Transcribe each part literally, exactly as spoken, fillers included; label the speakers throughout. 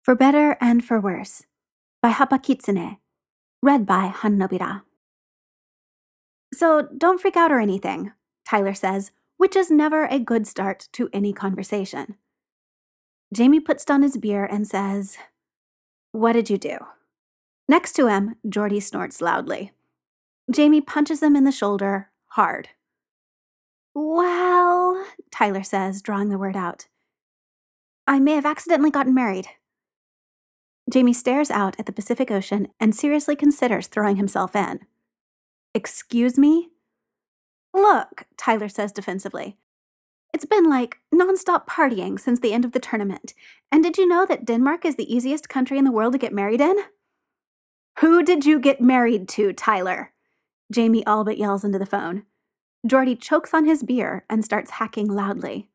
Speaker 1: For Better and for Worse by Hapa Kitsune, read by Hannobira. So don't freak out or anything, Tyler says, which is never a good start to any conversation. Jamie puts down his beer and says, "What did you do?" Next to him, Jordy snorts loudly. Jamie punches him in the shoulder, hard. "Well," Tyler says, drawing the word out, "I may have accidentally gotten married." Jamie stares out at the Pacific Ocean and seriously considers throwing himself in. "Excuse me?" "Look," Tyler says defensively, "it's been like nonstop partying since the end of the tournament. And did you know that Denmark is the easiest country in the world to get married in?" "Who did you get married to, Tyler?" Jamie all but yells into the phone. Jordy chokes on his beer and starts hacking loudly.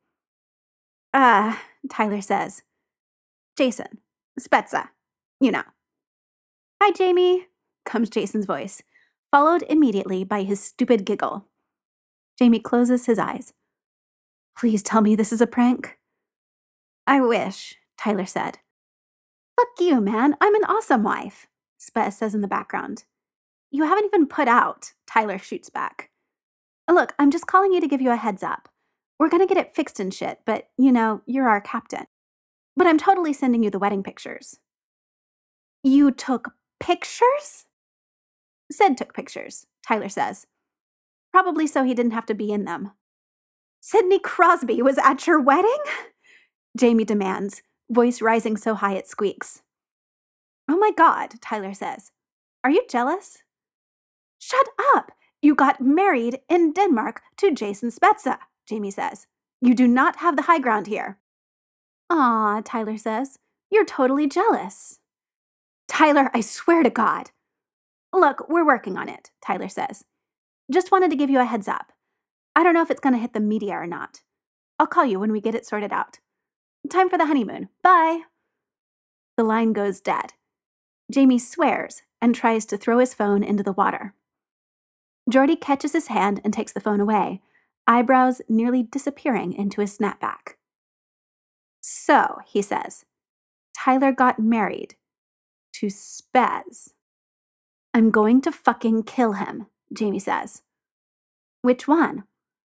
Speaker 1: Uh, Tyler says, "Jason, Spezza, you know." "Hi, Jamie," comes Jason's voice, followed immediately by his stupid giggle. Jamie closes his eyes. "Please tell me this is a prank." "I wish," Tyler said. "Fuck you, man. I'm an awesome wife," Spez says in the background. "You haven't even put out," Tyler shoots back. "Look, I'm just calling you to give you a heads up. We're gonna get it fixed and shit, but, you know, you're our captain. But I'm totally sending you the wedding pictures." "You took pictures?" "Sid took pictures," Tyler says. "Probably so he didn't have to be in them." "Sidney Crosby was at your wedding?" Jamie demands, voice rising so high it squeaks. "Oh my God," Tyler says. "Are you jealous?" "Shut up! You got married in Denmark to Jason Spezza," Jamie says. "You do not have the high ground here." "Aw," Tyler says. "You're totally jealous." "Tyler, I swear to God." "Look, we're working on it," Tyler says. "Just wanted to give you a heads up. I don't know if it's going to hit the media or not. I'll call you when we get it sorted out. Time for the honeymoon. Bye." The line goes dead. Jamie swears and tries to throw his phone into the water. Jordy catches his hand and takes the phone away, eyebrows nearly disappearing into his snapback. "So," he says, "Tyler got married to Spez." "I'm going to fucking kill him," Jamie says. "Which one?"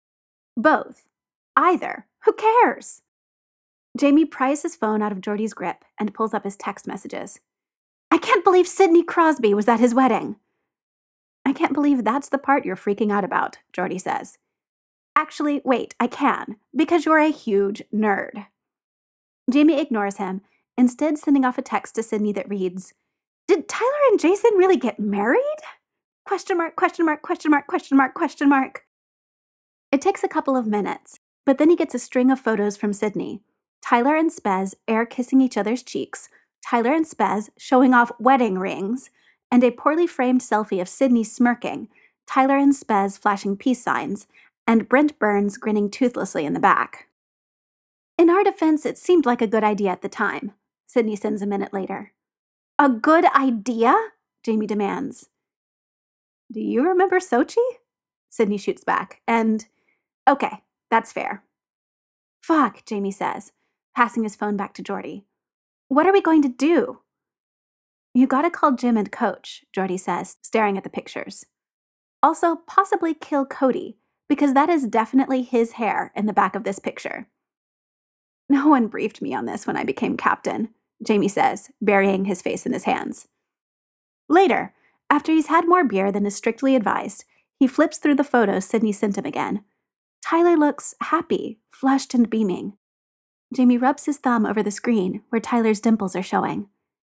Speaker 1: "Both. Either. Who cares?" Jamie pries his phone out of Jordy's grip and pulls up his text messages. "I can't believe Sidney Crosby was at his wedding." "I can't believe that's the part you're freaking out about," Jordy says. "Actually, wait, I can, because you're a huge nerd." Jamie ignores him, instead sending off a text to Sidney that reads, "Did Tyler and Jason really get married? Question mark, question mark, question mark, question mark, question mark." It takes a couple of minutes, but then he gets a string of photos from Sidney. Tyler and Spez air kissing each other's cheeks, Tyler and Spez showing off wedding rings, and a poorly framed selfie of Sidney smirking, Tyler and Spez flashing peace signs, and Brent Burns grinning toothlessly in the back. "In our defense, it seemed like a good idea at the time," Sidney sends a minute later. "A good idea?" Jamie demands. "Do you remember Sochi?" Sidney shoots back, and, "Okay, that's fair." "Fuck," Jamie says, passing his phone back to Jordy. "What are we going to do?" "You gotta call Jim and Coach," Jordy says, staring at the pictures. "Also, possibly kill Cody, because that is definitely his hair in the back of this picture." "No one briefed me on this when I became captain," Jamie says, burying his face in his hands. Later, after he's had more beer than is strictly advised, he flips through the photos Sidney sent him again. Tyler looks happy, flushed and beaming. Jamie rubs his thumb over the screen where Tyler's dimples are showing.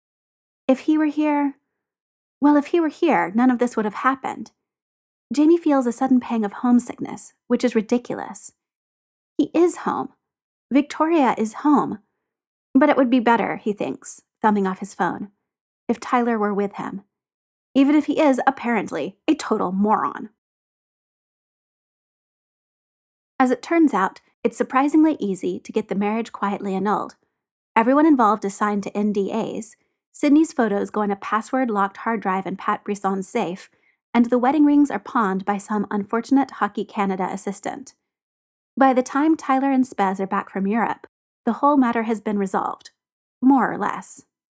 Speaker 1: If he were here... Well, if he were here, none of this would have happened. Jamie feels a sudden pang of homesickness, which is ridiculous. He is home. Victoria is home. But it would be better, he thinks, thumbing off his phone, if Tyler were with him. Even if he is, apparently, a total moron. As it turns out, it's surprisingly easy to get the marriage quietly annulled. Everyone involved is signed to N D As, Sidney's photos go in a password-locked hard drive in Pat Brisson's safe, and the wedding rings are pawned by some unfortunate Hockey Canada assistant. By the time Tyler and Spez are back from Europe, the whole matter has been resolved, more or less.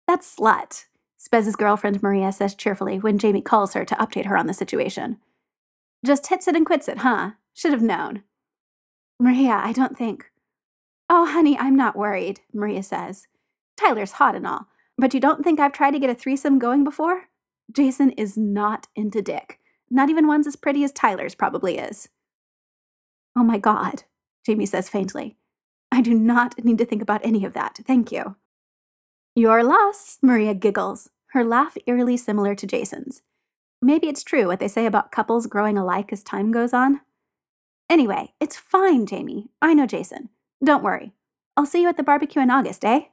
Speaker 1: That slut, Spez's girlfriend Maria says cheerfully when Jamie calls her to update her on the situation. Just hits it and quits it, huh? Should have known. Maria, I don't think. Oh, honey, I'm not worried, Maria says. Tyler's hot and all, but you don't think I've tried to get a threesome going before? Jason is not into dick. Not even ones as pretty as Tyler's probably is. Oh my God, Jamie says faintly. I do not need to think about any of that, thank you. Your loss, Maria giggles, her laugh eerily similar to Jason's. Maybe it's true what they say about couples growing alike as time goes on. Anyway, it's fine, Jamie. I know Jason. Don't worry. I'll see you at the barbecue in August, eh?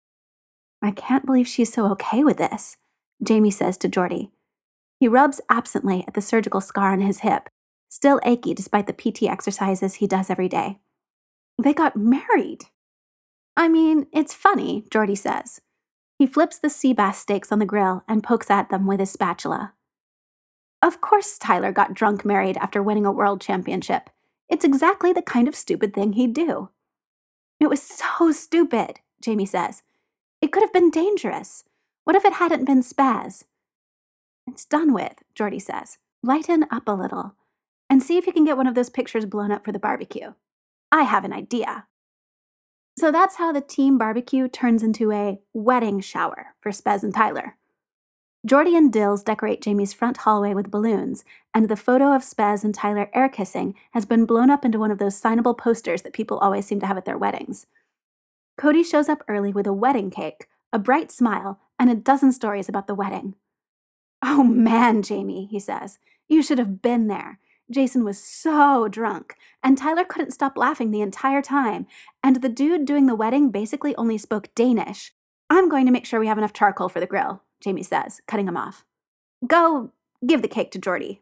Speaker 1: I can't believe she's so okay with this, Jamie says to Jordy. He rubs absently at the surgical scar on his hip, still achy despite the P T exercises he does every day. They got married. I mean, it's funny, Jordy says. He flips the sea bass steaks on the grill and pokes at them with his spatula. Of course Tyler got drunk married after winning a world championship. It's exactly the kind of stupid thing he'd do. It was so stupid, Jamie says. It could have been dangerous. What if it hadn't been Spaz? It's done with, Jordy says. Lighten up a little. And see if you can get one of those pictures blown up for the barbecue. I have an idea. So that's how the team barbecue turns into a wedding shower for Spez and Tyler. Jordy and Dills decorate Jamie's front hallway with balloons, and the photo of Spez and Tyler air kissing has been blown up into one of those signable posters that people always seem to have at their weddings. Cody shows up early with a wedding cake, a bright smile, and a dozen stories about the wedding. Oh man, Jamie, he says, you should have been there. Jason was so drunk, and Tyler couldn't stop laughing the entire time, and the dude doing the wedding basically only spoke Danish. I'm going to make sure we have enough charcoal for the grill, Jamie says, cutting him off. Go give the cake to Jordy.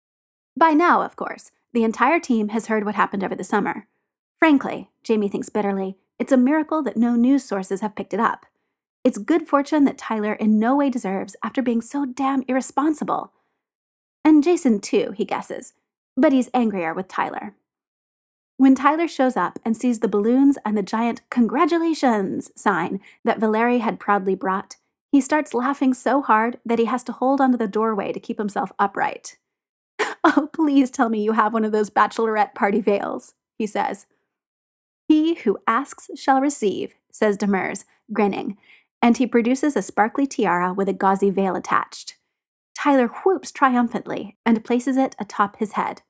Speaker 1: By now, of course, the entire team has heard what happened over the summer. Frankly, Jamie thinks bitterly, it's a miracle that no news sources have picked it up. It's good fortune that Tyler in no way deserves after being so damn irresponsible. And Jason too, he guesses, but he's angrier with Tyler. When Tyler shows up and sees the balloons and the giant congratulations sign that Valeri had proudly brought, he starts laughing so hard that he has to hold onto the doorway to keep himself upright. Oh, please tell me you have one of those bachelorette party veils, he says. He who asks shall receive, says Demers, grinning, and he produces a sparkly tiara with a gauzy veil attached. Tyler whoops triumphantly and places it atop his head.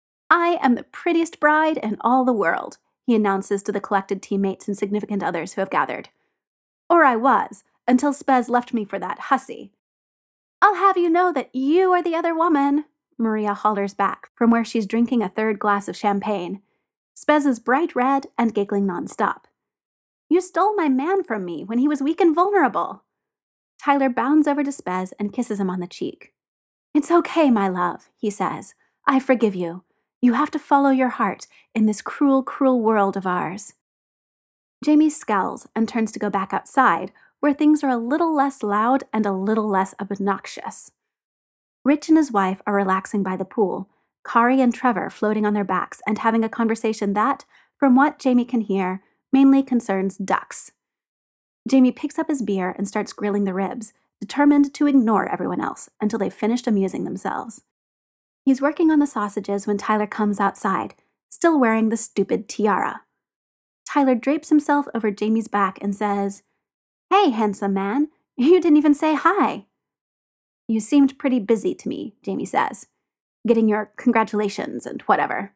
Speaker 1: I am the prettiest bride in all the world, he announces to the collected teammates and significant others who have gathered. Or I was, until Spez left me for that hussy. I'll have you know that you are the other woman, Maria hollers back from where she's drinking a third glass of champagne. Spez is bright red and giggling nonstop. You stole my man from me when he was weak and vulnerable. Tyler bounds over to Spez and kisses him on the cheek. It's okay, my love, he says. I forgive you. You have to follow your heart in this cruel, cruel world of ours. Jamie scowls and turns to go back outside, where things are a little less loud and a little less obnoxious. Rich and his wife are relaxing by the pool, Kari and Trevor floating on their backs and having a conversation that, from what Jamie can hear, mainly concerns ducks. Jamie picks up his beer and starts grilling the ribs, determined to ignore everyone else until they've finished amusing themselves. He's working on the sausages when Tyler comes outside, still wearing the stupid tiara. Tyler drapes himself over Jamie's back and says, Hey, handsome man, you didn't even say hi. You seemed pretty busy to me, Jamie says, getting your congratulations and whatever.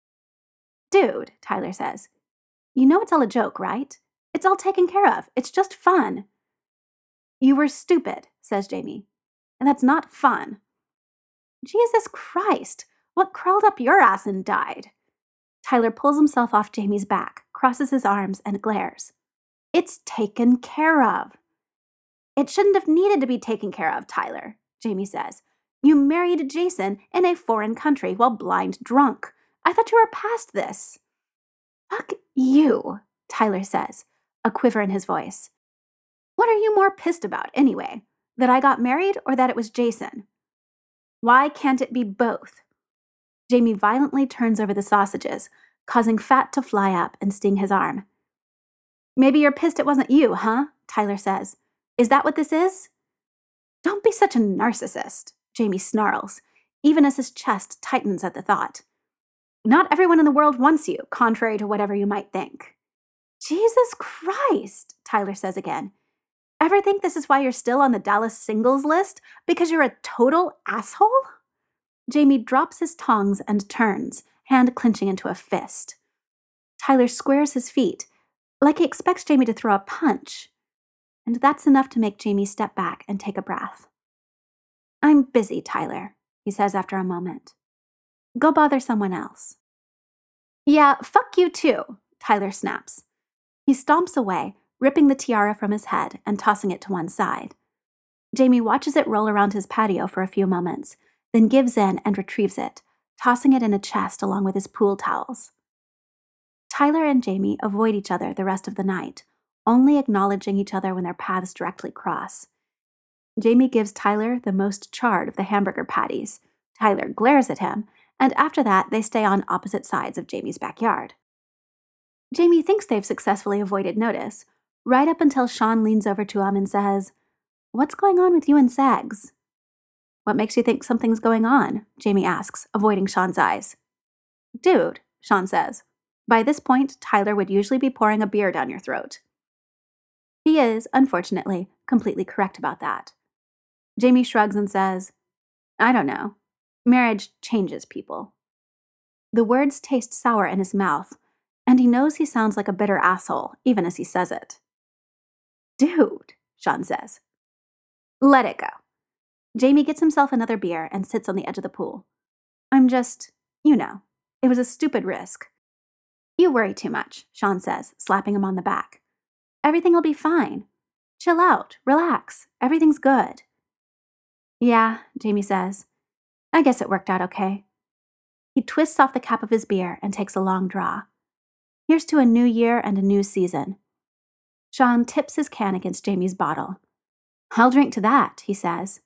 Speaker 1: Dude, Tyler says, you know it's all a joke, right? It's all taken care of. It's just fun. You were stupid, says Jamie, and that's not fun. Jesus Christ, what crawled up your ass and died? Tyler pulls himself off Jamie's back, crosses his arms, and glares. It's taken care of. It shouldn't have needed to be taken care of, Tyler, Jamie says. You married Jason in a foreign country while blind drunk. I thought you were past this. Fuck you, Tyler says, a quiver in his voice. What are you more pissed about, anyway? That I got married or that it was Jason? Why can't it be both? Jamie violently turns over the sausages, causing fat to fly up and sting his arm. Maybe you're pissed it wasn't you, huh? Tyler says. Is that what this is? Don't be such a narcissist, Jamie snarls, even as his chest tightens at the thought. Not everyone in the world wants you, contrary to whatever you might think. Jesus Christ, Tyler says again. Ever think this is why you're still on the Dallas singles list? Because you're a total asshole? Jamie drops his tongs and turns, hand clenching into a fist. Tyler squares his feet, like he expects Jamie to throw a punch. And that's enough to make Jamie step back and take a breath. I'm busy, Tyler, he says after a moment. Go bother someone else. Yeah, fuck you too, Tyler snaps. He stomps away, ripping the tiara from his head and tossing it to one side. Jamie watches it roll around his patio for a few moments, then gives in and retrieves it, tossing it in a chest along with his pool towels. Tyler and Jamie avoid each other the rest of the night, only acknowledging each other when their paths directly cross. Jamie gives Tyler the most charred of the hamburger patties. Tyler glares at him, and after that, they stay on opposite sides of Jamie's backyard. Jamie thinks they've successfully avoided notice, right up until Sean leans over to him and says, "What's going on with you and Sags?" "What makes you think something's going on?" Jamie asks, avoiding Sean's eyes. "Dude," Sean says, "by this point, Tyler would usually be pouring a beer down your throat." He is, unfortunately, completely correct about that. Jamie shrugs and says, "I don't know. Marriage changes people." The words taste sour in his mouth, and he knows he sounds like a bitter asshole, even as he says it. "Dude," Sean says. "Let it go." Jamie gets himself another beer and sits on the edge of the pool. "I'm just, you know, it was a stupid risk." "You worry too much," Sean says, slapping him on the back. "Everything'll be fine. Chill out, relax, everything's good." "Yeah," Jamie says. "I guess it worked out okay." He twists off the cap of his beer and takes a long draw. Here's to a new year and a new season. Sean tips his can against Jamie's bottle. "I'll drink to that," he says.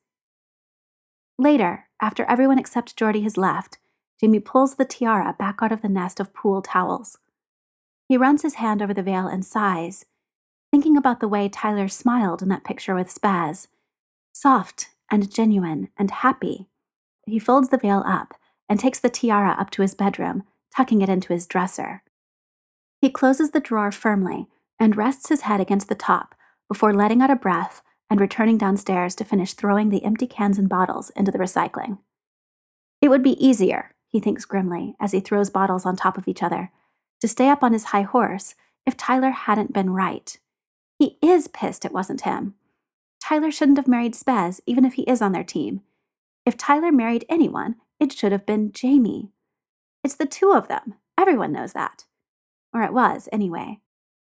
Speaker 1: Later, after everyone except Jordy has left, Jamie pulls the tiara back out of the nest of pool towels. He runs his hand over the veil and sighs, thinking about the way Tyler smiled in that picture with Spaz. Soft and genuine and happy. He folds the veil up and takes the tiara up to his bedroom, tucking it into his dresser. He closes the drawer firmly and rests his head against the top before letting out a breath and returning downstairs to finish throwing the empty cans and bottles into the recycling. It would be easier, he thinks grimly as he throws bottles on top of each other, to stay up on his high horse if Tyler hadn't been right. He is pissed it wasn't him. Tyler shouldn't have married Spez, even if he is on their team. If Tyler married anyone, it should have been Jamie. It's the two of them. Everyone knows that. Or it was, anyway.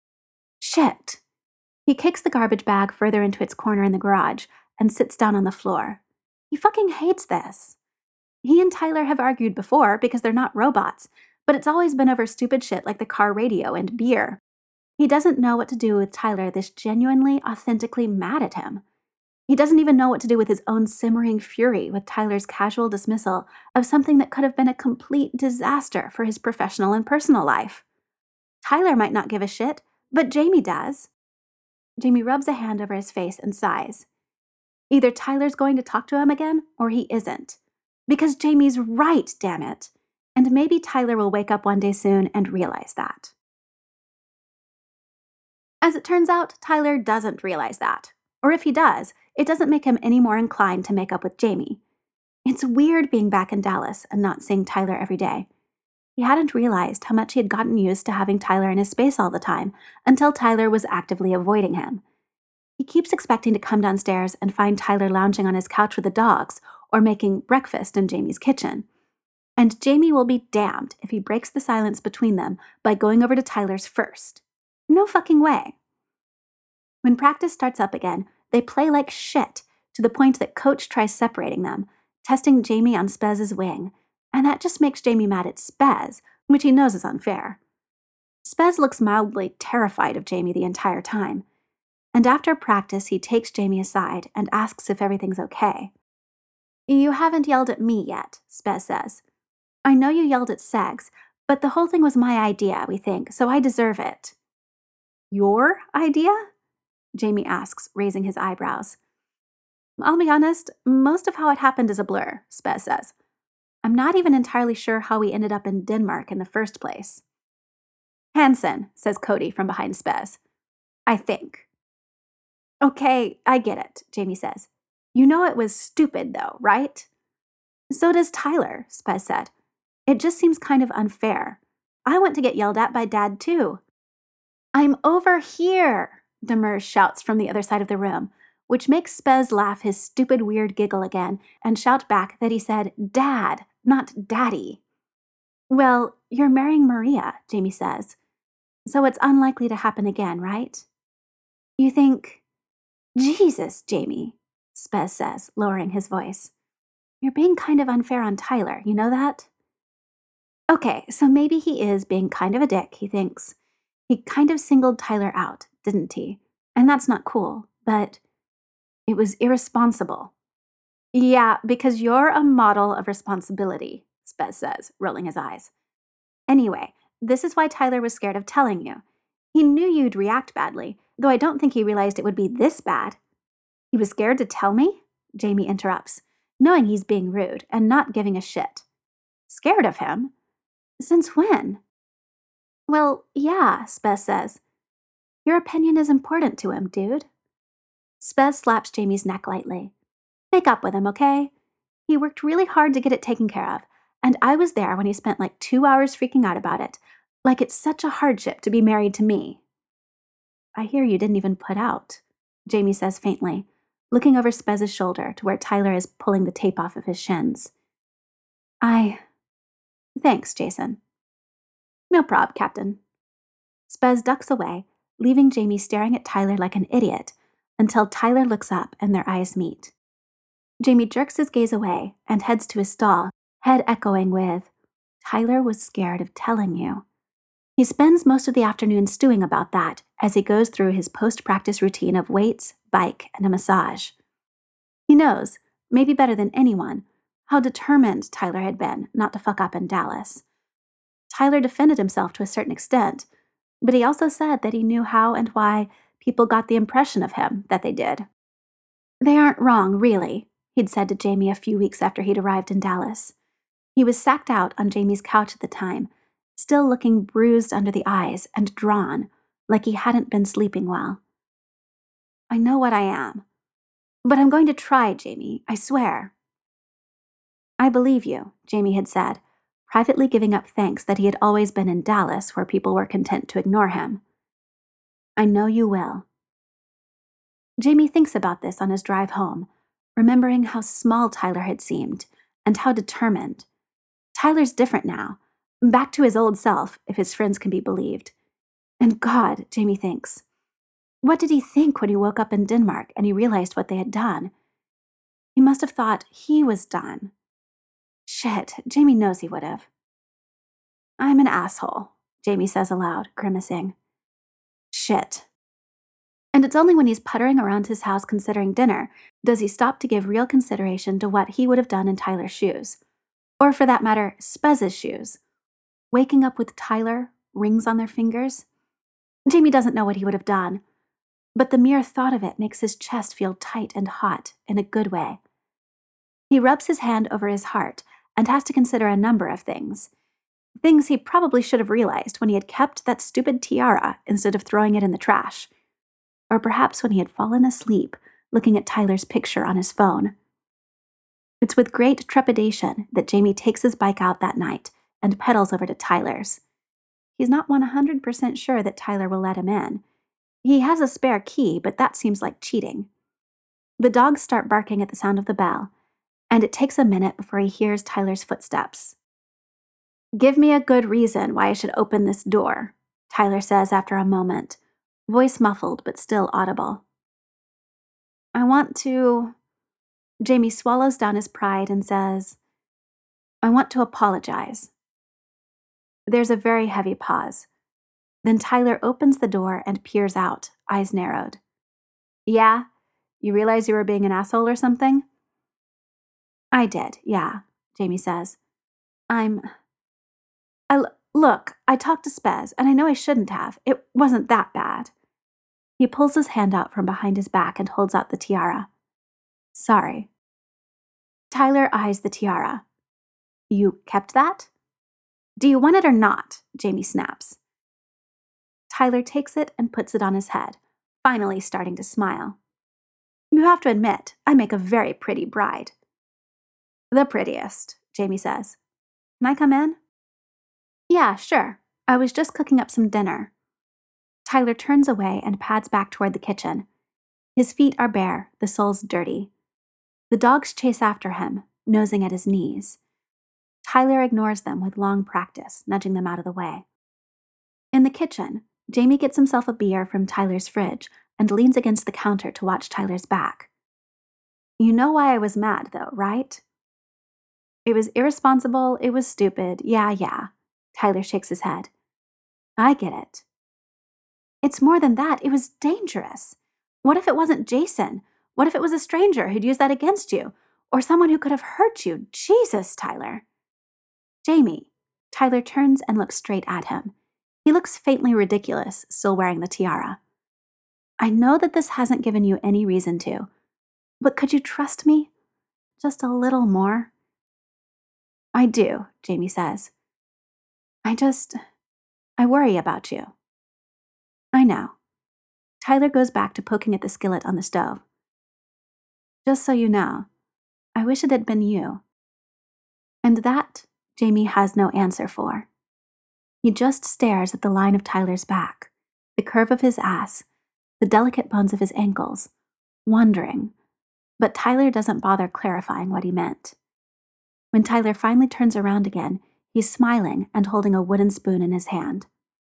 Speaker 1: Shit. He kicks the garbage bag further into its corner in the garage and sits down on the floor. He fucking hates this. He and Tyler have argued before because they're not robots, but it's always been over stupid shit like the car radio and beer. He doesn't know what to do with Tyler this genuinely, authentically mad at him. He doesn't even know what to do with his own simmering fury with Tyler's casual dismissal of something that could have been a complete disaster for his professional and personal life. Tyler might not give a shit, but Jamie does. Jamie rubs a hand over his face and sighs. Either Tyler's going to talk to him again, or he isn't. Because Jamie's right, damn it. And maybe Tyler will wake up one day soon and realize that. As it turns out, Tyler doesn't realize that. Or if he does, it doesn't make him any more inclined to make up with Jamie. It's weird being back in Dallas and not seeing Tyler every day. He hadn't realized how much he had gotten used to having Tyler in his space all the time until Tyler was actively avoiding him. He keeps expecting to come downstairs and find Tyler lounging on his couch with the dogs or making breakfast in Jamie's kitchen. And Jamie will be damned if he breaks the silence between them by going over to Tyler's first. No fucking way. When practice starts up again, they play like shit to the point that Coach tries separating them, testing Jamie on Spez's wing, and that just makes Jamie mad at Spez, which he knows is unfair. Spez looks mildly terrified of Jamie the entire time, and after practice he takes Jamie aside and asks if everything's okay. "You haven't yelled at me yet," Spez says. "I know you yelled at Segs, but the whole thing was my idea, we think, so I deserve it." "Your idea?" Jamie asks, raising his eyebrows. I'll be honest, most of how it happened is a blur, Spez says. I'm not even entirely sure how we ended up in Denmark in the first place. Hansen, says Cody from behind Spez. I think. Okay, I get it, Jamie says. You know it was stupid, though, right? So does Tyler, Spez said. It just seems kind of unfair. I want to get yelled at by Dad, too. I'm over here, Demers shouts from the other side of the room, which makes Spez laugh his stupid weird giggle again and shout back that he said Dad, not Daddy. Well, you're marrying Maria, Jamie says. So it's unlikely to happen again, right? You think... Jesus, Jamie, Spez says, lowering his voice. You're being kind of unfair on Tyler, you know that? Okay, so maybe he is being kind of a dick, he thinks. He kind of singled Tyler out, didn't he? And that's not cool, but it was irresponsible. Yeah, because you're a model of responsibility, Spez says, rolling his eyes. Anyway, this is why Tyler was scared of telling you. He knew you'd react badly, though I don't think he realized it would be this bad. He was scared to tell me? Jamie interrupts, knowing he's being rude and not giving a shit. Scared of him? Since when? Well, yeah, Spez says. Your opinion is important to him, dude. Spez slaps Jamie's neck lightly. Make up with him, okay? He worked really hard to get it taken care of, and I was there when he spent like two hours freaking out about it, like it's such a hardship to be married to me. I hear you didn't even put out, Jamie says faintly, looking over Spez's shoulder to where Tyler is pulling the tape off of his shins. I... Thanks, Jason. No prob, Captain. Spez ducks away, leaving Jamie staring at Tyler like an idiot, until Tyler looks up and their eyes meet. Jamie jerks his gaze away and heads to his stall, head echoing with, Tyler was scared of telling you. He spends most of the afternoon stewing about that as he goes through his post-practice routine of weights, bike, and a massage. He knows, maybe better than anyone, how determined Tyler had been not to fuck up in Dallas. Tyler defended himself to a certain extent, but he also said that he knew how and why people got the impression of him that they did. They aren't wrong, really, he'd said to Jamie a few weeks after he'd arrived in Dallas. He was sacked out on Jamie's couch at the time, still looking bruised under the eyes and drawn, like he hadn't been sleeping well. I know what I am, but I'm going to try, Jamie, I swear. I believe you, Jamie had said, privately giving up thanks that he had always been in Dallas where people were content to ignore him. I know you will. Jamie thinks about this on his drive home, remembering how small Tyler had seemed and how determined. Tyler's different now, back to his old self, if his friends can be believed. And God, Jamie thinks, what did he think when he woke up in Denmark and he realized what they had done? He must have thought he was done. Shit, Jamie knows he would have. I'm an asshole, Jamie says aloud, grimacing. Shit. And it's only when he's puttering around his house considering dinner does he stop to give real consideration to what he would have done in Tyler's shoes. Or for that matter, Spez's shoes. Waking up with Tyler, rings on their fingers. Jamie doesn't know what he would have done, but the mere thought of it makes his chest feel tight and hot in a good way. He rubs his hand over his heart and has to consider a number of things. Things he probably should have realized when he had kept that stupid tiara instead of throwing it in the trash. Or perhaps when he had fallen asleep looking at Tyler's picture on his phone. It's with great trepidation that Jamie takes his bike out that night and pedals over to Tyler's. He's not one hundred percent sure that Tyler will let him in. He has a spare key, but that seems like cheating. The dogs start barking at the sound of the bell, and it takes a minute before he hears Tyler's footsteps. Give me a good reason why I should open this door, Tyler says after a moment, voice muffled but still audible. I want to... Jamie swallows down his pride and says, I want to apologize. There's a very heavy pause. Then Tyler opens the door and peers out, eyes narrowed. Yeah? You realize you were being an asshole or something? I did, yeah, Jamie says. I'm... I... Look, I talked to Spez, and I know I shouldn't have. It wasn't that bad. He pulls his hand out from behind his back and holds out the tiara. Sorry. Tyler eyes the tiara. You kept that? Do you want it or not? Jamie snaps. Tyler takes it and puts it on his head, finally starting to smile. You have to admit, I make a very pretty bride. The prettiest, Jamie says. Can I come in? Yeah, sure. I was just cooking up some dinner. Tyler turns away and pads back toward the kitchen. His feet are bare, the soles dirty. The dogs chase after him, nosing at his knees. Tyler ignores them with long practice, nudging them out of the way. In the kitchen, Jamie gets himself a beer from Tyler's fridge and leans against the counter to watch Tyler's back. You know why I was mad, though, right? It was irresponsible, it was stupid, yeah, yeah. Tyler shakes his head. I get it. It's more than that, it was dangerous. What if it wasn't Jason? What if it was a stranger who'd use that against you? Or someone who could have hurt you? Jesus, Tyler. Jamie. Tyler turns and looks straight at him. He looks faintly ridiculous, still wearing the tiara. I know that this hasn't given you any reason to, but could you trust me? Just a little more? I do, Jamie says. I just, I worry about you. I know. Tyler goes back to poking at the skillet on the stove. Just so you know, I wish it had been you. And that, Jamie has no answer for. He just stares at the line of Tyler's back, the curve of his ass, the delicate bones of his ankles, wondering, but Tyler doesn't bother clarifying what he meant. When Tyler finally turns around again, he's smiling and holding a wooden spoon in his hand.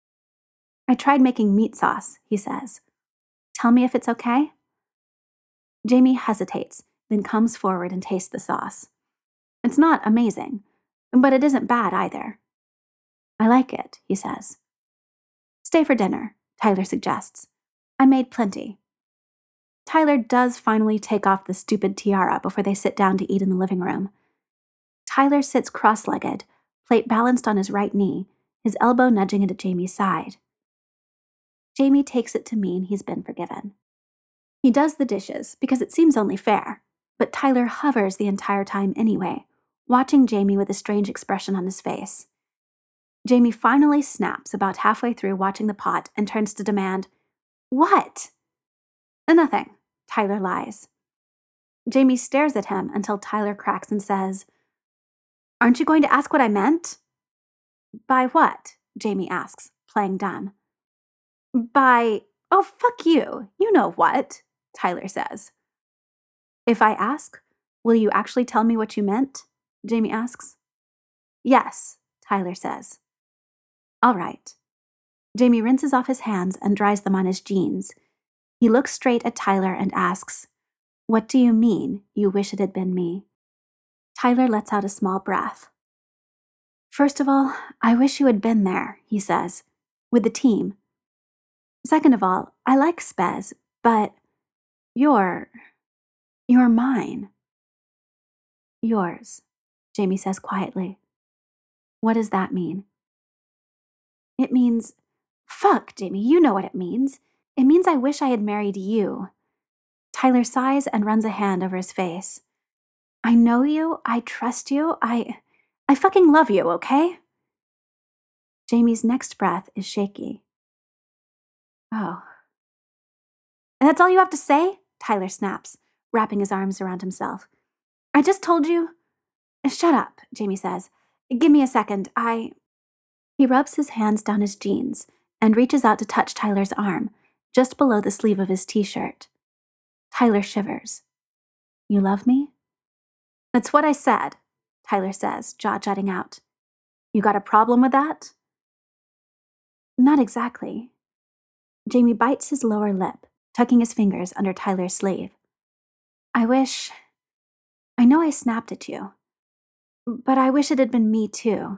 Speaker 1: I tried making meat sauce, he says. Tell me if it's okay? Jamie hesitates, then comes forward and tastes the sauce. It's not amazing, but it isn't bad either. I like it, he says. Stay for dinner, Tyler suggests. I made plenty. Tyler does finally take off the stupid tiara before they sit down to eat in the living room. Tyler sits cross-legged, plate balanced on his right knee, his elbow nudging into Jamie's side. Jamie takes it to mean he's been forgiven. He does the dishes because it seems only fair, but Tyler hovers the entire time anyway, watching Jamie with a strange expression on his face. Jamie finally snaps about halfway through watching the pot and turns to demand, What? Nothing, Tyler lies. Jamie stares at him until Tyler cracks and says, Aren't you going to ask what I meant? By what? Jamie asks, playing dumb. By, oh, fuck you, you know what, Tyler says. If I ask, will you actually tell me what you meant? Jamie asks. Yes, Tyler says. All right. Jamie rinses off his hands and dries them on his jeans. He looks straight at Tyler and asks, What do you mean, you wish it had been me? Tyler lets out a small breath. First of all, I wish you had been there, he says, with the team. Second of all, I like Spez, but you're, you're mine. Yours, Jamie says quietly. What does that mean? It means, fuck, Jamie, you know what it means. It means I wish I had married you. Tyler sighs and runs a hand over his face. I know you, I trust you, I, I fucking love you, okay? Jamie's next breath is shaky. Oh. And that's all you have to say? Tyler snaps, wrapping his arms around himself. I just told you. Shut up, Jamie says. Give me a second, I... He rubs his hands down his jeans and reaches out to touch Tyler's arm, just below the sleeve of his t-shirt. Tyler shivers. You love me? That's what I said, Tyler says, jaw jutting out. You got a problem with that? Not exactly. Jamie bites his lower lip, tucking his fingers under Tyler's sleeve. I wish... I know I snapped at you, but I wish it had been me too.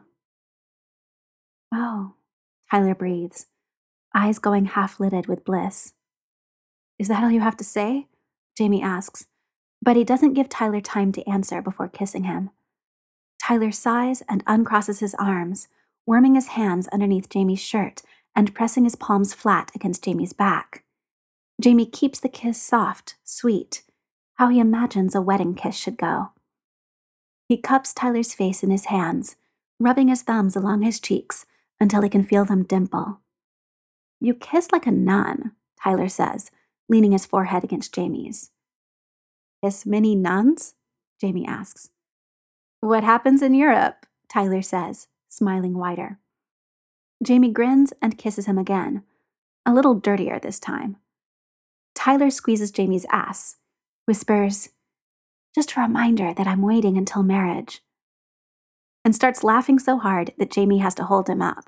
Speaker 1: Oh, Tyler breathes, eyes going half-lidded with bliss. Is that all you have to say? Jamie asks, but he doesn't give Tyler time to answer before kissing him. Tyler sighs and uncrosses his arms, worming his hands underneath Jamie's shirt and pressing his palms flat against Jamie's back. Jamie keeps the kiss soft, sweet, how he imagines a wedding kiss should go. He cups Tyler's face in his hands, rubbing his thumbs along his cheeks until he can feel them dimple. "You kiss like a nun," Tyler says, leaning his forehead against Jamie's. "Kiss many nuns?" Jamie asks. "What happens in Europe?" Tyler says, smiling wider. Jamie grins and kisses him again, a little dirtier this time. Tyler squeezes Jamie's ass, whispers, "Just a reminder that I'm waiting until marriage," and starts laughing so hard that Jamie has to hold him up.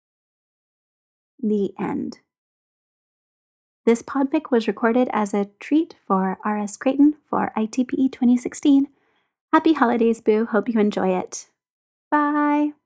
Speaker 1: The end. This podpic was recorded as a treat for R S Creighton for I T P E twenty sixteen. Happy holidays, Boo. Hope you enjoy it. Bye.